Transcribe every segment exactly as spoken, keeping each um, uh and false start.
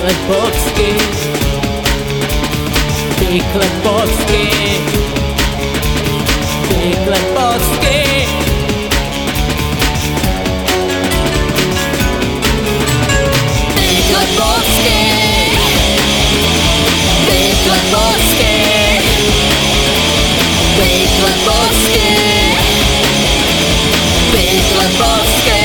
Lebowski, Big Lebowski, Big Lebowski. Big Lebowski, Big Lebowski, Big Lebowski, Big Lebowski.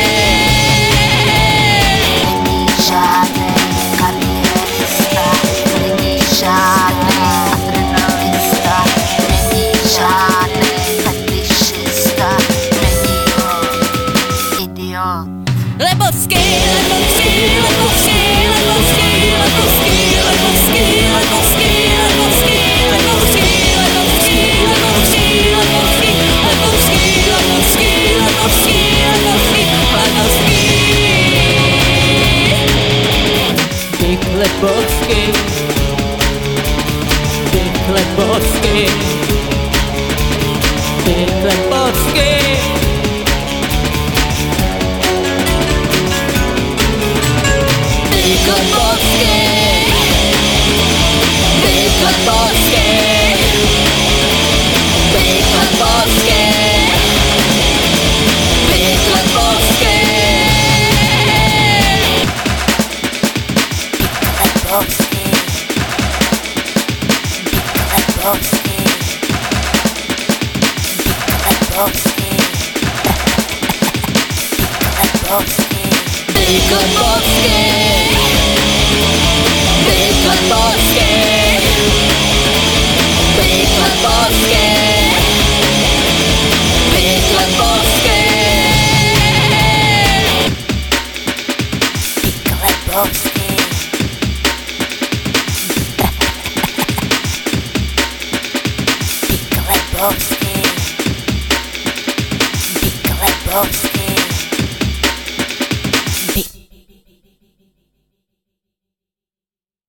Lebowski, Lebowski, Lebowski, Lebowski, Lebowski, Lebowski, Lebowski, Lebowski, Lebowski, Lebowski, Lebowski, Lebowski, Lebowski, Lebowski, Lebowski, Lebowski, Lebowski. Big Lebowski, Big Lebowski, Big Lebowski. Big Lebowski, Big Lebowski, Big Lebowski, Big Lebowski. Lebowski, Lebowski, Lebowski, Lebowski. Big Lebowski, Big Lebowski, Big Lebowski, Big Lebowski. Big Lebowski. Big Lebowski, Big Lebowski.